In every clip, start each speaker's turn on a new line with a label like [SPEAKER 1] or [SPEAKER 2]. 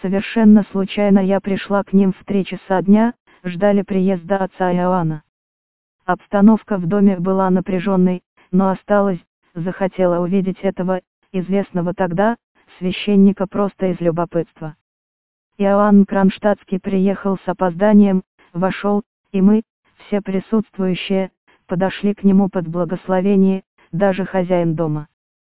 [SPEAKER 1] Совершенно случайно я пришла к ним в 3 часа дня, ждали приезда отца Иоанна. Обстановка в доме была напряженной, но осталась, захотела увидеть этого, известного тогда, священника просто из любопытства. Иоанн Кронштадтский приехал с опозданием, вошел, и мы, все присутствующие, подошли к нему под благословение, даже хозяин дома.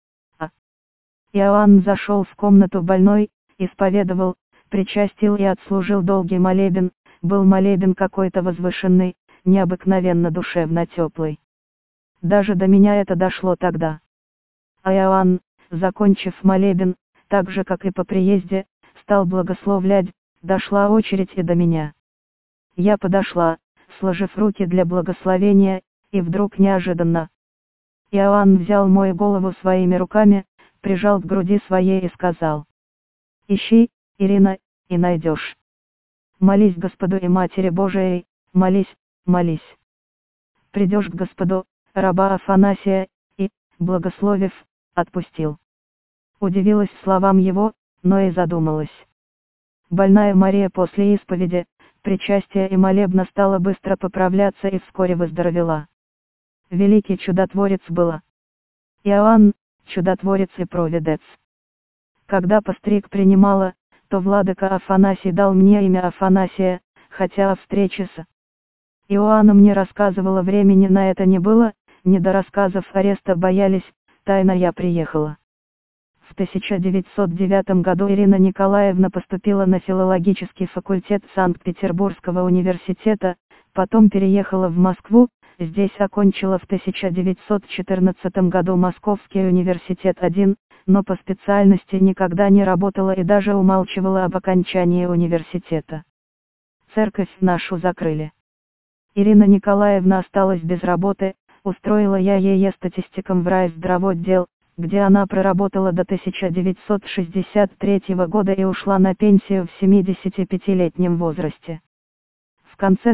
[SPEAKER 1] Иоанн зашел в комнату больной, исповедовал, причастил и отслужил долгий молебен, был молебен какой-то возвышенный, необыкновенно душевно теплый. Даже до меня это дошло тогда. А Иоанн, закончив молебен, так же как и по приезде, стал благословлять, дошла очередь и до меня. Я подошла, сложив руки для благословения, и вдруг неожиданно Иоанн взял мою голову своими руками, прижал к груди своей и сказал: «Ищи, Ирина, и найдешь. Молись Господу и Матери Божией, молись, молись. Придешь к Господу, раба Афанасия, и, благословив, отпустил». Удивилась словам его, но и задумалась. Больная Мария после исповеди, причастия и молебна стала быстро поправляться и вскоре выздоровела. Великий чудотворец была. Иоанн, чудотворец и провидец. Когда постриг принимала, то владыка Афанасий дал мне имя Афанасия, хотя о встрече с Иоанном не рассказывала, времени на это не было, не до рассказов ареста боялись, тайно я приехала. В 1909 году Ирина Николаевна поступила на филологический факультет Санкт-Петербургского университета, потом переехала в Москву, здесь окончила в 1914 году Московский университет 1, но по специальности никогда не работала и даже умалчивала об окончании университета. Церковь нашу закрыли. Ирина Николаевна осталась без работы, устроила я ее статистиком в райздравотдел, где она проработала до 1963 года и ушла на пенсию в 75-летнем возрасте. В конце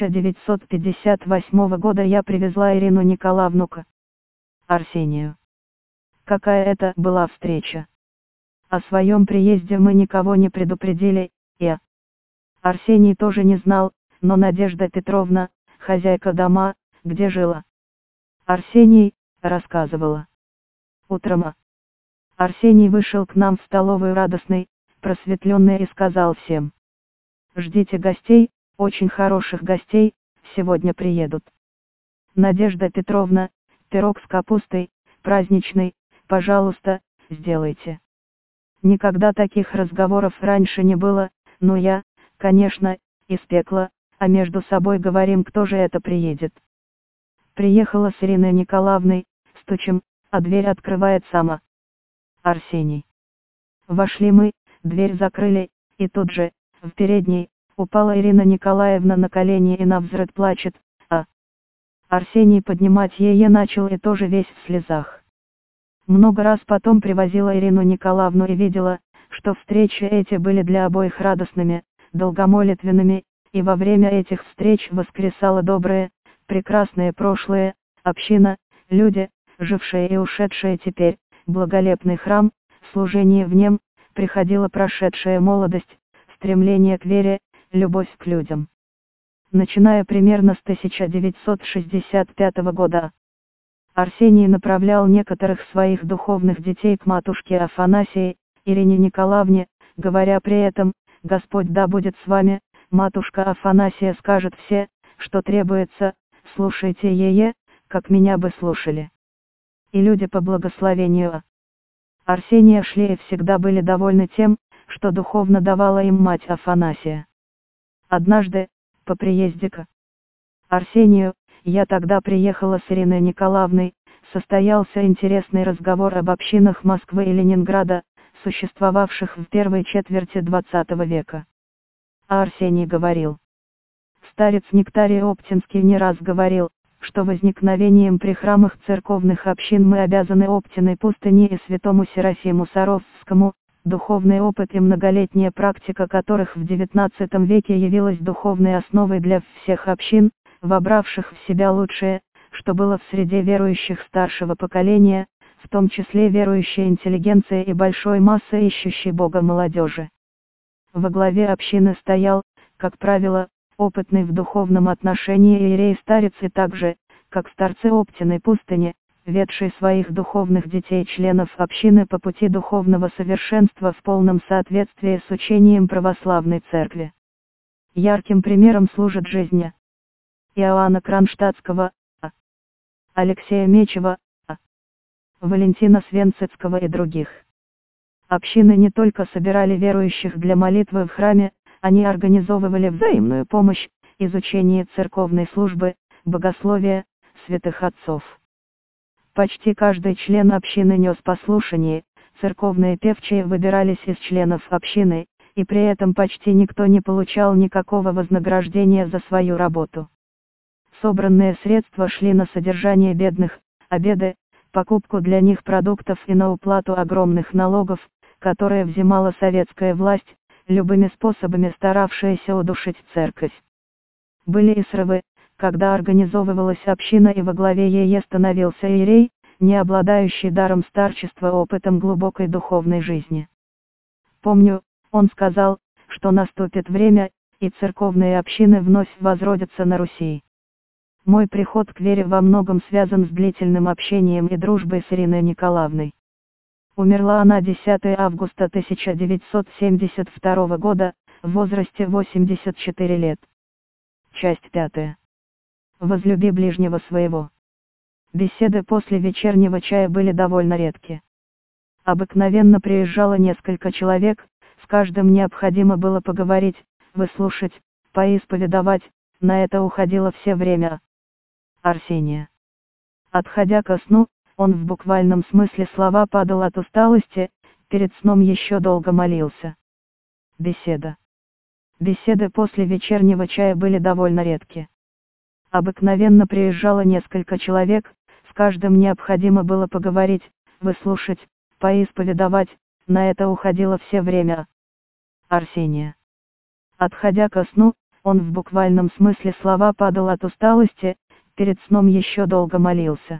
[SPEAKER 1] 1958 года я привезла Ирину Николаевну к Арсению. Какая это была встреча! О своем приезде мы никого не предупредили, и Арсений тоже не знал, но Надежда Петровна, хозяйка дома, где жила Арсений, рассказывала. Утром Арсений вышел к нам в столовую радостный, просветленный и сказал всем: «Ждите гостей, очень хороших гостей, сегодня приедут. Надежда Петровна, пирог с капустой, праздничный, пожалуйста, сделайте». Никогда таких разговоров раньше не было, но я, конечно, испекла, а между собой говорим, кто же это приедет. Приехала с Ириной Николаевной, стучим, а дверь открывает сама Арсений. Вошли мы, дверь закрыли, и тут же, в передней, упала Ирина Николаевна на колени и навзрыд плачет, а Арсений поднимать ее начал и тоже весь в слезах. Много раз потом привозила Ирину Николаевну и видела, что встречи эти были для обоих радостными, долгомолитвенными, и во время этих встреч воскресало доброе, прекрасное прошлое, община, люди, жившие и ушедшие теперь, благолепный храм, служение в нем, приходила прошедшая молодость, стремление к вере, любовь к людям. Начиная примерно с 1965 года, Арсений направлял некоторых своих духовных детей к матушке Афанасии, Ирине Николаевне, говоря при этом: «Господь да будет с вами, матушка Афанасия скажет все, что требуется, слушайте ее, как меня бы слушали». И люди по благословению Арсения шли и всегда были довольны тем, что духовно давала им мать Афанасия. Однажды, по приезде к Арсению, я тогда приехала с Ириной Николаевной, состоялся интересный разговор об общинах Москвы и Ленинграда, существовавших в первой четверти XX века. А Арсений говорил. Старец Нектарий Оптинский не раз говорил, что возникновением при храмах церковных общин мы обязаны Оптиной пустыне и святому Серафиму Саровскому, духовный опыт и многолетняя практика которых в XIX веке явилась духовной основой для всех общин, вобравших в себя лучшее, что было в среде верующих старшего поколения, в том числе верующей интеллигенции и большой массы ищущей Бога молодежи. Во главе общины стоял, как правило, опытный в духовном отношении иерей-старец и также, как старцы Оптиной пустыни, ведший своих духовных детей членов общины по пути духовного совершенства в полном соответствии с учением православной церкви. Ярким примером служит жизнь Иоанна Кронштадтского, Алексея Мечева, Валентина Свенцицкого и других. Общины не только собирали верующих для молитвы в храме, они организовывали взаимную помощь, изучение церковной службы, богословия, святых отцов. Почти каждый член общины нес послушание, церковные певчие выбирались из членов общины, и при этом почти никто не получал никакого вознаграждения за свою работу. Собранные средства шли на содержание бедных, обеды, покупку для них продуктов и на уплату огромных налогов, которые взимала советская власть, любыми способами старавшаяся удушить церковь. Были и срывы, когда организовывалась община и во главе ее становился иерей, не обладающий даром старчества, опытом глубокой духовной жизни. Помню, он сказал, что наступит время, и церковные общины вновь возродятся на Руси. Мой приход к вере во многом связан с длительным общением и дружбой с Ириной Николаевной. Умерла она 10 августа 1972 года, в возрасте 84 лет. Часть 5. Возлюби ближнего своего. Беседы после вечернего чая были довольно редки. Обыкновенно приезжало несколько человек, с каждым необходимо было поговорить, выслушать, поисповедовать, на это уходило все время. Арсения. Отходя ко сну, он в буквальном смысле слова падал от усталости, перед сном еще долго молился. Беседа. Беседы после вечернего чая были довольно редки. Обыкновенно приезжало несколько человек, с каждым необходимо было поговорить, выслушать, поисповедовать, на это уходило все время. Арсения. Отходя ко сну, он в буквальном смысле слова падал от усталости, перед сном еще долго молился.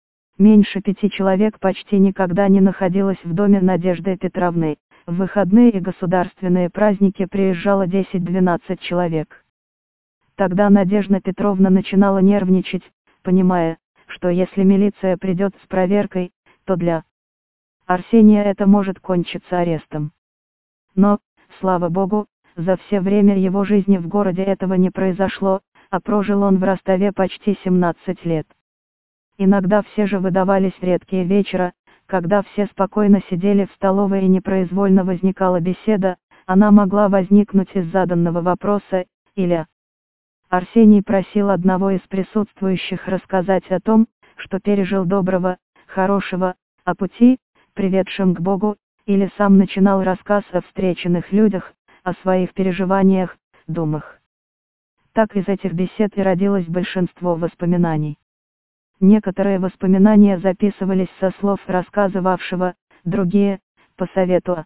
[SPEAKER 1] Меньше 5 человек почти никогда не находилось в доме Надежды Петровны, в выходные и государственные праздники приезжало 10-12 человек. Тогда Надежда Петровна начинала нервничать, понимая, что если милиция придет с проверкой, то для Арсения это может кончиться арестом. Но, слава Богу, за все время его жизни в городе этого не произошло, а прожил он в Ростове почти 17 лет. Иногда все же выдавались редкие вечера, когда все спокойно сидели в столовой и непроизвольно возникала беседа, она могла возникнуть из заданного вопроса, или Арсений просил одного из присутствующих рассказать о том, что пережил доброго, хорошего, о пути, приведшем к Богу, или сам начинал рассказ о встреченных людях, о своих переживаниях, думах. Так из этих бесед и родилось большинство воспоминаний. Некоторые воспоминания записывались со слов рассказывавшего, другие, по совету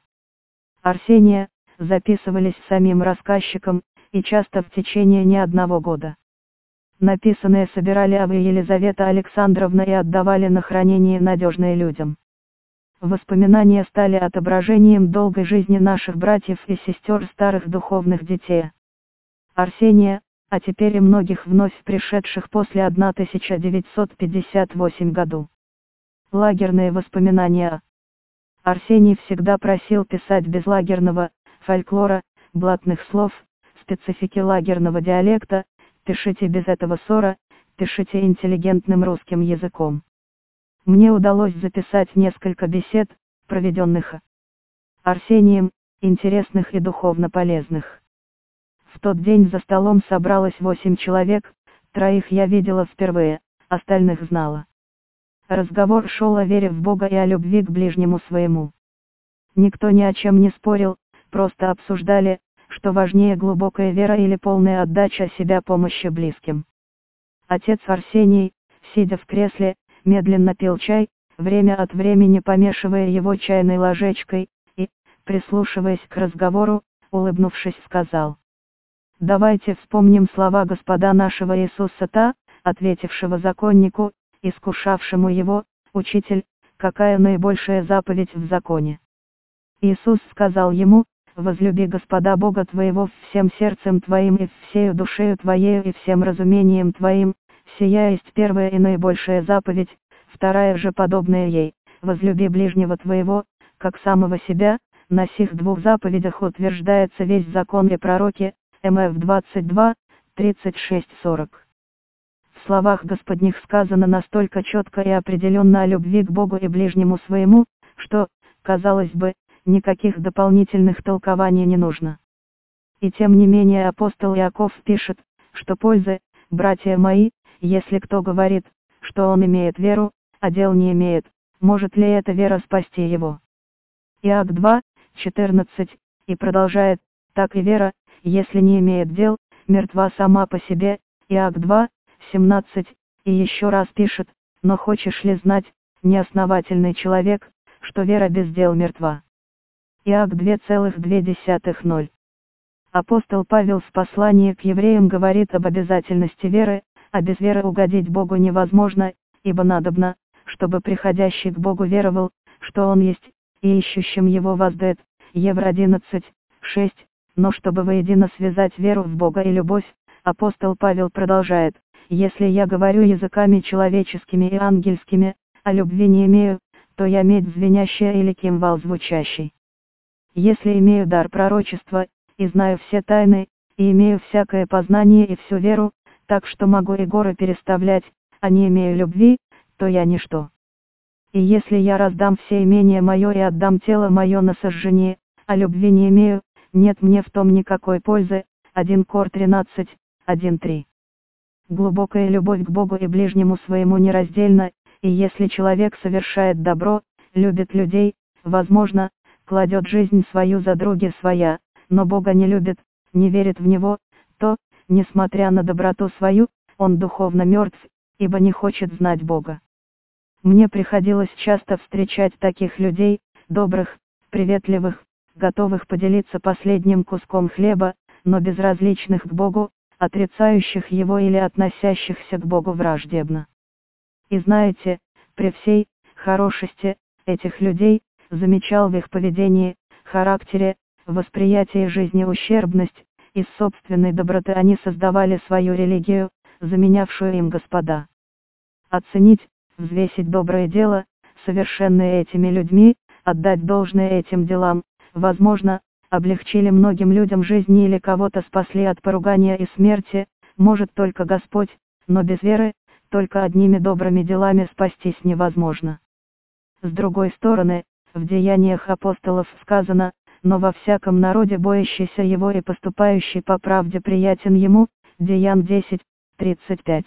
[SPEAKER 1] Арсения, записывались самим рассказчиком, и часто в течение не одного года. Написанные собирали Ава и Елизавета Александровна и отдавали на хранение надежные людям. Воспоминания стали отображением долгой жизни наших братьев и сестер, старых духовных детей Арсения, а теперь и многих вновь пришедших после 1958 году. Лагерные воспоминания. Арсений всегда просил писать без лагерного фольклора, блатных слов, специфики лагерного диалекта, пишите без этого ссора, пишите интеллигентным русским языком. Мне удалось записать несколько бесед, проведенных Арсением, интересных и духовно полезных. В тот день за столом собралось 8 человек, 3 я видела впервые, остальных знала. Разговор шел о вере в Бога и о любви к ближнему своему. Никто ни о чем не спорил, просто обсуждали, что важнее, глубокая вера или полная отдача себя помощи близким. Отец Арсений, сидя в кресле, медленно пил чай, время от времени помешивая его чайной ложечкой, и, прислушиваясь к разговору, улыбнувшись, сказал: «Давайте вспомним слова Господа нашего Иисуса, ответившего законнику, искушавшему его: Учитель, какая наибольшая заповедь в законе?» Иисус сказал ему: возлюби Господа Бога твоего всем сердцем твоим и всею душею твоею и всем разумением твоим, сия есть первая и наибольшая заповедь, вторая же подобная ей, возлюби ближнего твоего, как самого себя, на сих двух заповедях утверждается весь закон и пророки, МФ 22, 36-40. В словах Господних сказано настолько четко и определенно о любви к Богу и ближнему своему, что, казалось бы, никаких дополнительных толкований не нужно. И тем не менее апостол Иаков пишет, что пользы, братья мои, если кто говорит, что он имеет веру, а дел не имеет, может ли эта вера спасти его? Иак 2, 14, и продолжает, так и вера, если не имеет дел, мертва сама по себе, Иак 2, 17, и еще раз пишет, но хочешь ли знать, неосновательный человек, что вера без дел мертва. Иак 2,2. Апостол Павел в послании к евреям говорит об обязательности веры, а без веры угодить Богу невозможно, ибо надобно, чтобы приходящий к Богу веровал, что Он есть, и ищущим Его воздает, Евр 11, 6, но чтобы воедино связать веру в Бога и любовь, апостол Павел продолжает, если я говорю языками человеческими и ангельскими, а любви не имею, то я медь звенящая или кимвал звучащий. Если имею дар пророчества, и знаю все тайны, и имею всякое познание и всю веру, так что могу и горы переставлять, а не имею любви, то я ничто. И если я раздам все имение мое и отдам тело мое на сожжение, а любви не имею, нет мне в том никакой пользы. 1 Кор 13, 1-3. Глубокая любовь к Богу и ближнему своему нераздельна, и если человек совершает добро, любит людей, возможно, кладет жизнь свою за други своя, но Бога не любит, не верит в Него, то, несмотря на доброту свою, он духовно мертв, ибо не хочет знать Бога. Мне приходилось часто встречать таких людей, добрых, приветливых, готовых поделиться последним куском хлеба, но безразличных к Богу, отрицающих Его или относящихся к Богу враждебно. И знаете, при всей хорошести этих людей, замечал в их поведении, характере, восприятии жизни ущербность, из собственной доброты они создавали свою религию, заменявшую им Господа. Оценить, взвесить доброе дело, совершенное этими людьми, отдать должное этим делам, возможно, облегчили многим людям жизни или кого-то спасли от поругания и смерти, может только Господь, но без веры, только одними добрыми делами спастись невозможно. С другой стороны, в деяниях апостолов сказано, но во всяком народе боящийся Его и поступающий по правде приятен Ему, Деян 10, 35.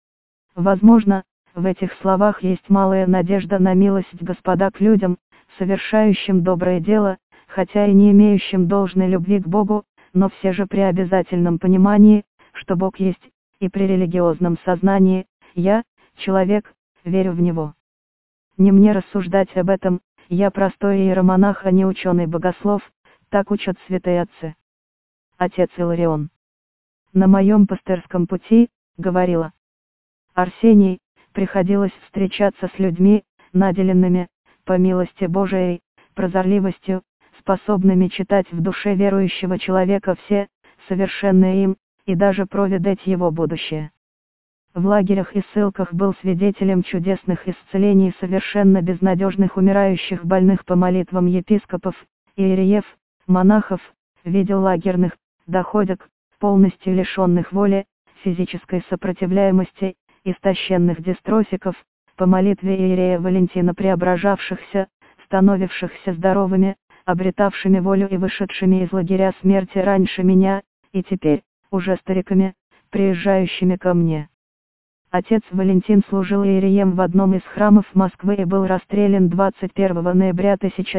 [SPEAKER 1] Возможно, в этих словах есть малая надежда на милость Господа к людям, совершающим доброе дело, хотя и не имеющим должной любви к Богу, но все же при обязательном понимании, что Бог есть, и при религиозном сознании, я, человек, верю в Него. Не мне рассуждать об этом, я простой иеромонах, а не ученый-богослов, так учат святые отцы. Отец Иларион. На моем пастырском пути, говорила Арсений, приходилось встречаться с людьми, наделенными, по милости Божией, прозорливостью, способными читать в душе верующего человека все, совершенные им, и даже провидеть его будущее. В лагерях и ссылках был свидетелем чудесных исцелений совершенно безнадежных умирающих больных по молитвам епископов, иереев, монахов, видел лагерных, доходок, полностью лишенных воли, физической сопротивляемости, истощенных дистрофиков, по молитве иерея Валентина преображавшихся, становившихся здоровыми, обретавшими волю и вышедшими из лагеря смерти раньше меня, и теперь, уже стариками, приезжающими ко мне. Отец Валентин служил иереем в одном из храмов Москвы и был расстрелян 21 ноября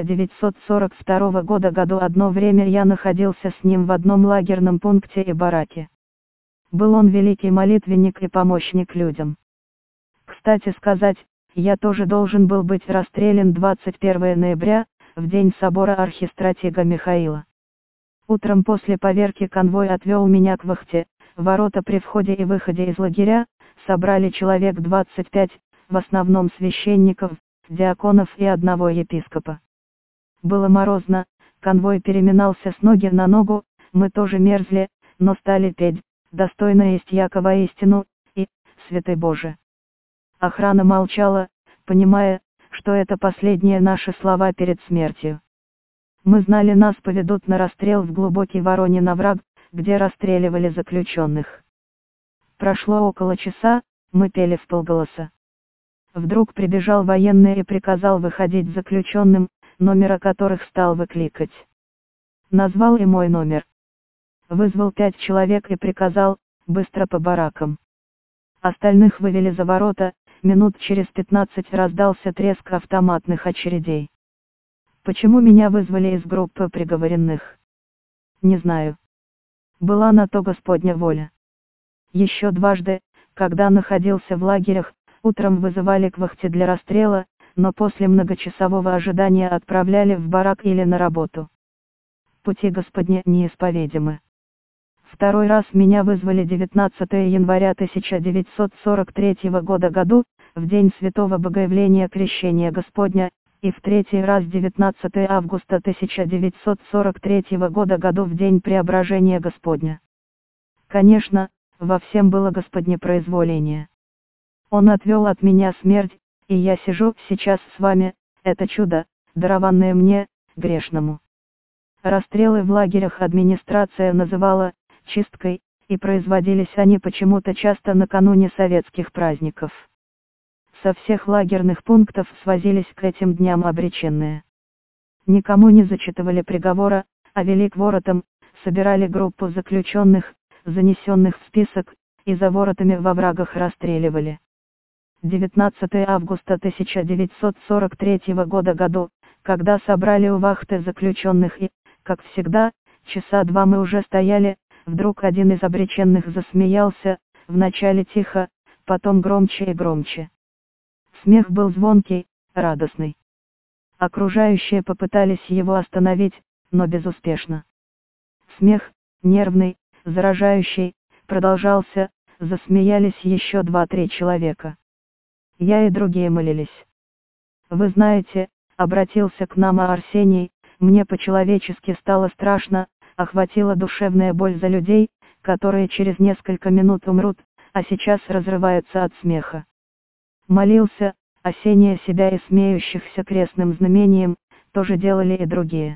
[SPEAKER 1] 1942 года. Одно время я находился с ним в одном лагерном пункте и бараке. Был он великий молитвенник и помощник людям. Кстати сказать, я тоже должен был быть расстрелян 21 ноября, в день собора архистратига Михаила. Утром после поверки конвой отвел меня к вахте, ворота при входе и выходе из лагеря, собрали человек 25, в основном священников, диаконов и одного епископа. Было морозно, Конвой переминался с ноги на ногу, мы тоже мерзли, но стали петь, достойно есть Якова истину, и, святой Боже. Охрана молчала, понимая, что это последние наши слова перед смертью. Мы знали, нас поведут на расстрел в глубокий Воронин овраг, где расстреливали заключенных. Прошло около часа, мы пели вполголоса. Вдруг прибежал военный и приказал выходить заключенным, номера которых стал выкликать. Назвал и мой номер. Вызвал 5 человек и приказал, быстро по баракам. Остальных вывели за ворота, минут через 15 раздался треск автоматных очередей. Почему меня вызвали из группы приговоренных? Не знаю. Была на то Господня воля. Еще дважды, когда находился в лагерях, утром вызывали к вахте для расстрела, но после многочасового ожидания отправляли в барак или на работу. Пути Господня неисповедимы. Второй раз меня вызвали 19 января 1943 года году, в день Святого Богоявления Крещения Господня, и в третий раз 19 августа 1943 года году в день Преображения Господня. Конечно, во всем было Господне произволение. Он отвел от меня смерть, и я сижу сейчас с вами, это чудо, дарованное мне, грешному. Расстрелы в лагерях администрация называла чисткой, и производились они почему-то часто накануне советских праздников. Со всех лагерных пунктов свозились к этим дням обреченные. Никому не зачитывали приговора, а вели к воротам, собирали группу заключенных, занесенных в список, и за воротами во врагах расстреливали. 19 августа 1943 года году, когда собрали у вахты заключенных и, как всегда, часа два мы уже стояли, вдруг один из обреченных засмеялся, вначале тихо, потом громче и громче. Смех был звонкий, радостный. Окружающие попытались его остановить, но безуспешно. Смех, нервный, заражающий, продолжался, засмеялись еще 2-3 человека. Я и другие молились. Вы знаете, обратился к нам Арсений, мне по-человечески стало страшно, охватила душевная боль за людей, которые через несколько минут умрут, а сейчас разрываются от смеха. Молился, осеняя себя и смеющихся крестным знамением, тоже делали и другие.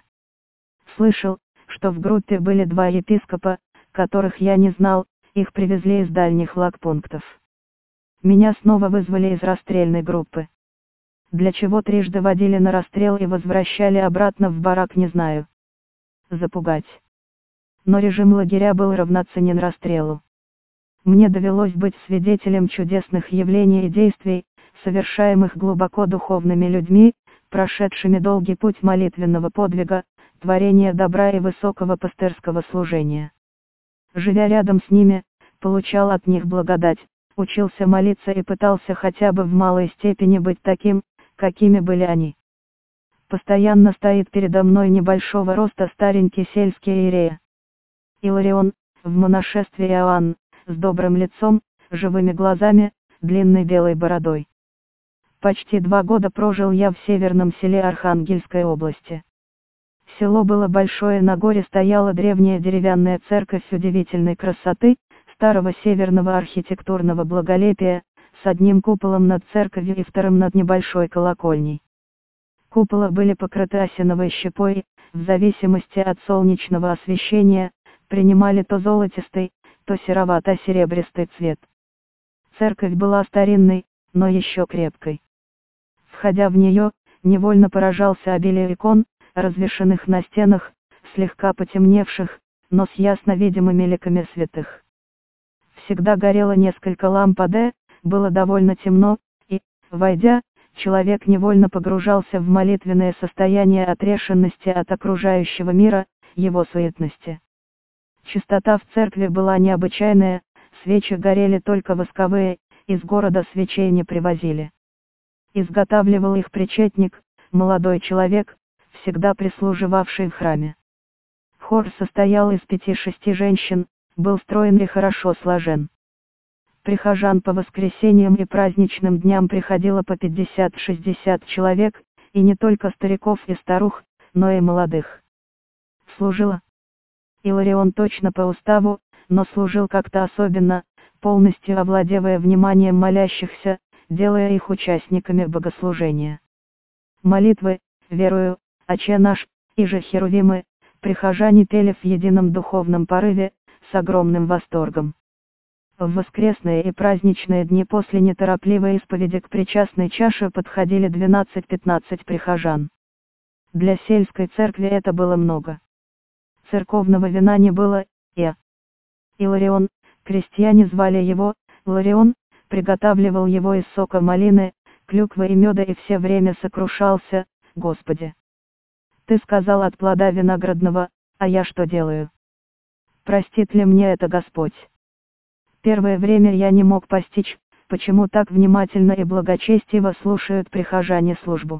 [SPEAKER 1] Слышал, что в группе были 2 епископа, которых я не знал, их привезли из дальних лагпунктов. Меня снова вызвали из расстрельной группы. Для чего трижды водили на расстрел и возвращали обратно в барак, не знаю. Запугать. Но режим лагеря был равноценен расстрелу. Мне довелось быть свидетелем чудесных явлений и действий, совершаемых глубоко духовными людьми, прошедшими долгий путь молитвенного подвига, творения добра и высокого пастырского служения. Живя рядом с ними, получал от них благодать, учился молиться и пытался хотя бы в малой степени быть таким, какими были они. Постоянно стоит передо мной небольшого роста старенький сельский иерея Иларион, в монашестве Иоанн, с добрым лицом, живыми глазами, длинной белой бородой. Почти 2 года прожил я в северном селе Архангельской области. Село было большое, на горе стояла древняя деревянная церковь удивительной красоты, старого северного архитектурного благолепия, с одним куполом над церковью и вторым над небольшой колокольней. Купола были покрыты осиновой щепой, в зависимости от солнечного освещения, принимали то золотистый, то серовато-серебристый цвет. Церковь была старинной, но еще крепкой. Входя в нее, невольно поражался обилию икон, развешанных на стенах, слегка потемневших, но с ясно видимыми ликами святых. Всегда горело несколько ламп АД, было довольно темно, и, войдя, человек невольно погружался в молитвенное состояние отрешенности от окружающего мира, его суетности. Чистота в церкви была необычайная, свечи горели только восковые, из города свечей не привозили. Изготавливал их причетник, молодой человек, всегда прислуживавший в храме. Хор состоял из 5-6 женщин, был строен и хорошо сложен. Прихожан по воскресеньям и праздничным дням приходило по 50-60 человек, и не только стариков и старух, но и молодых. служила? Иларион точно по уставу, но служил как-то особенно, полностью овладевая вниманием молящихся, делая их участниками богослужения. Молитвы, верую, Отче наш, и же херувимы, прихожане пели в едином духовном порыве, с огромным восторгом. В воскресные и праздничные дни после неторопливой исповеди к причастной чаше подходили 12-15 прихожан. Для сельской церкви это было много. Церковного вина не было, и Иларион, крестьяне звали его, Ларион, приготавливал его из сока малины, клюквы и меда и все время сокрушался: «Господи! Ты сказал от плода виноградного, а я что делаю? Простит ли мне это Господь?» Первое время я не мог постичь, почему так внимательно и благочестиво слушают прихожане службу.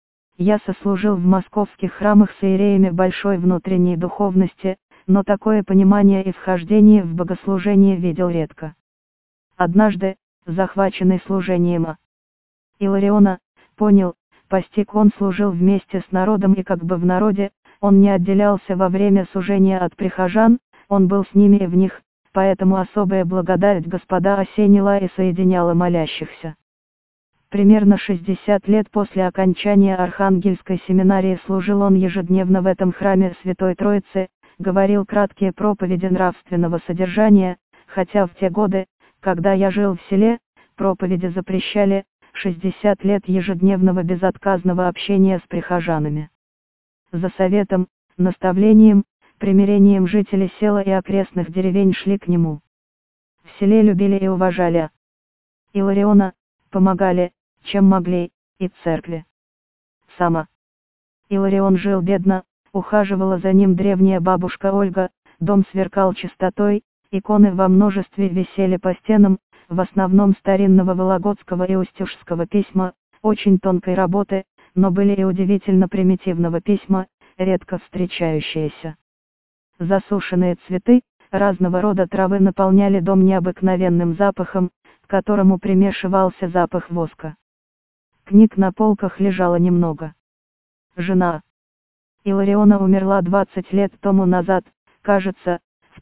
[SPEAKER 1] Я сослужил в московских храмах с иереями большой внутренней духовности, но такое понимание и вхождение в богослужение видел редко. Однажды, захваченный служением Илариона, понял, постиг, он служил вместе с народом и как бы в народе, он не отделялся во время служения от прихожан, он был с ними и в них, поэтому особая благодать Господа осенила и соединяла молящихся. Примерно 60 лет после окончания Архангельской семинарии служил он ежедневно в этом храме Святой Троицы, говорил краткие проповеди нравственного содержания, хотя в те годы, когда я жил в селе, проповеди запрещали, 60 лет ежедневного безотказного общения с прихожанами. За советом, наставлением, примирением жители села и окрестных деревень шли к нему. В селе любили и уважали Илариона, помогали, чем могли, и церкви. Сама Иларион жил бедно, ухаживала за ним древняя бабушка Ольга, дом сверкал чистотой, иконы во множестве висели по стенам, в основном старинного вологодского и устюжского письма, очень тонкой работы, но были и удивительно примитивного письма, редко встречающиеся. Засушенные цветы, разного рода травы наполняли дом необыкновенным запахом, к которому примешивался запах воска. Книг на полках лежало немного. Жена Илариона умерла 20 лет тому назад, кажется, в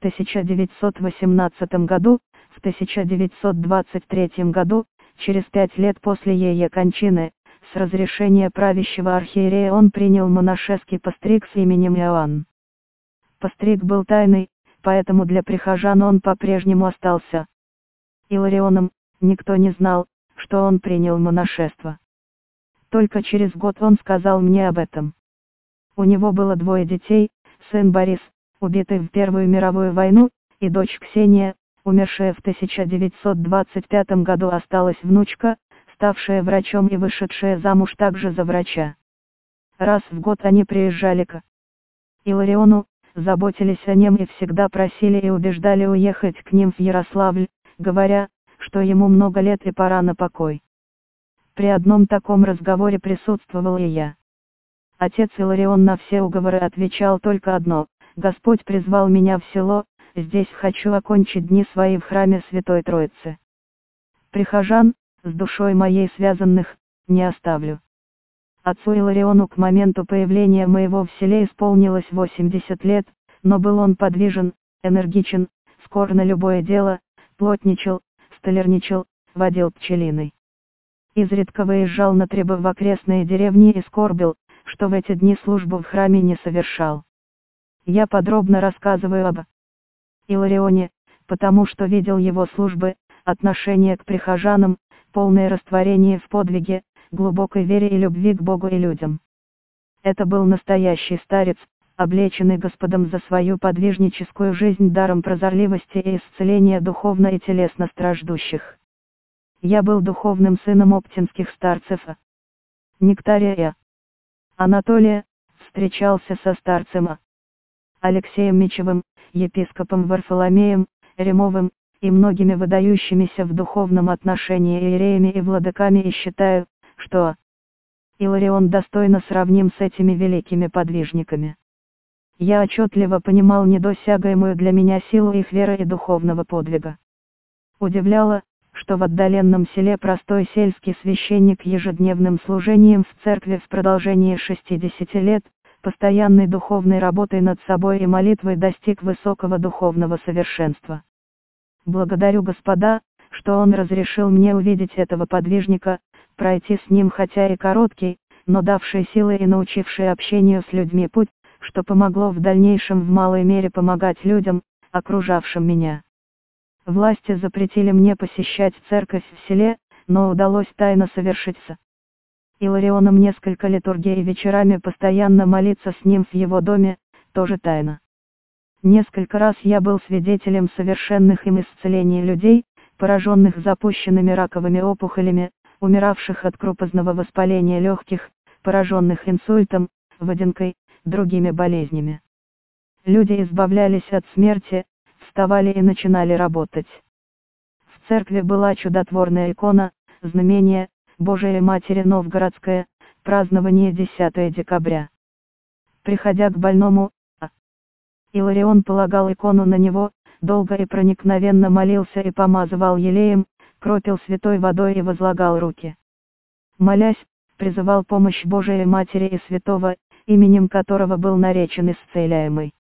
[SPEAKER 1] 1918 году, в 1923 году, через 5 лет после ее кончины, с разрешения правящего архиерея он принял монашеский постриг с именем Иоанн. Постриг был тайный, поэтому для прихожан он по-прежнему остался Иларионом, никто не знал, что он принял монашество. Только через год он сказал мне об этом. У него было 2 детей, сын Борис, убитый в Первую мировую войну, и дочь Ксения, умершая в 1925 году, осталась внучка, ставшая врачом и вышедшая замуж также за врача. Раз в год они приезжали к Илариону, заботились о нем и всегда просили и убеждали уехать к ним в Ярославль, говоря, что ему много лет и пора на покой. При одном таком разговоре присутствовал и я. Отец Иларион на все уговоры отвечал только одно: «Господь призвал меня в село, здесь хочу окончить дни свои в храме Святой Троицы. Прихожан, с душой моей связанных, не оставлю». Отцу Илариону к моменту появления моего в селе исполнилось 80 лет, но был он подвижен, энергичен, скор на любое дело, плотничал, столярничал, водил пчелиной. Изредка выезжал на требы в окрестные деревни и скорбил, что в эти дни службу в храме не совершал. Я подробно рассказываю об Иларионе, потому что видел его службы, отношение к прихожанам, полное растворение в подвиге, глубокой вере и любви к Богу и людям. Это был настоящий старец, облеченный Господом за свою подвижническую жизнь даром прозорливости и исцеления духовно и телесно страждущих. Я был духовным сыном оптинских старцев Нектария и Анатолия, встречался со старцем Алексеем Мичевым, епископом Варфоломеем Ремовым, и многими выдающимися в духовном отношении иереями и владыками, и считаю, что Иларион достойно сравним с этими великими подвижниками. Я отчетливо понимал недосягаемую для меня силу их веры и духовного подвига. Удивляло, что в отдаленном селе простой сельский священник ежедневным служением в церкви в продолжении 60 лет, постоянной духовной работой над собой и молитвой достиг высокого духовного совершенства. Благодарю Господа, что Он разрешил мне увидеть этого подвижника, пройти с ним хотя и короткий, но давший силы и научивший общению с людьми путь, что помогло в дальнейшем в малой мере помогать людям, окружавшим меня. Власти запретили мне посещать церковь в селе, но удалось тайно совершить с Иларионом несколько литургий и вечерами постоянно молиться с ним в его доме, тоже тайно. Несколько раз я был свидетелем совершенных им исцелений людей, пораженных запущенными раковыми опухолями, умиравших от крупозного воспаления легких, пораженных инсультом, водянкой, другими болезнями. Люди избавлялись от смерти, вставали и начинали работать. В церкви была чудотворная икона, знамение, Божией Матери Новгородская, празднование 10 декабря. Приходя к больному, Иларион полагал икону на него, долго и проникновенно молился и помазывал елеем, кропил святой водой и возлагал руки. Молясь, призывал помощь Божией Матери и Святого, именем которого был наречен исцеляемый.